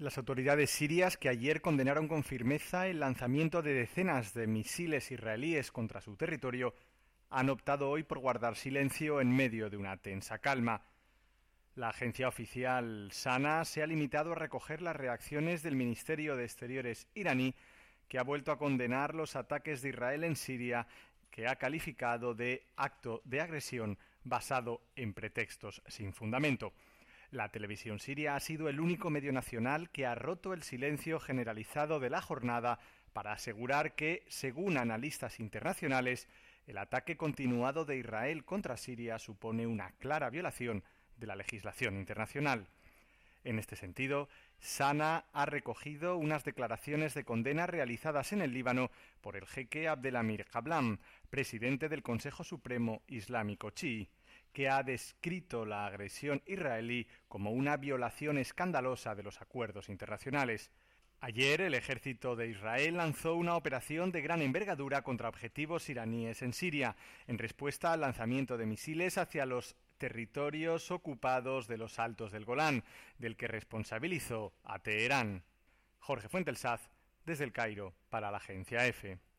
Las autoridades sirias, que ayer condenaron con firmeza el lanzamiento de decenas de misiles israelíes contra su territorio, han optado hoy por guardar silencio en medio de una tensa calma. La agencia oficial SANA se ha limitado a recoger las reacciones del Ministerio de Exteriores iraní, que ha vuelto a condenar los ataques de Israel en Siria, que ha calificado de acto de agresión basado en pretextos sin fundamento. La televisión siria ha sido el único medio nacional que ha roto el silencio generalizado de la jornada para asegurar que, según analistas internacionales, el ataque continuado de Israel contra Siria supone una clara violación de la legislación internacional. En este sentido, SANA ha recogido unas declaraciones de condena realizadas en el Líbano por el jeque Abdelamir Hablam, presidente del Consejo Supremo Islámico chií, que ha descrito la agresión israelí como una violación escandalosa de los acuerdos internacionales. Ayer el ejército de Israel lanzó una operación de gran envergadura contra objetivos iraníes en Siria, en respuesta al lanzamiento de misiles hacia los territorios ocupados de los Altos del Golán, del que responsabilizó a Teherán. Jorge Fuentesaz, desde El Cairo, para la agencia EFE.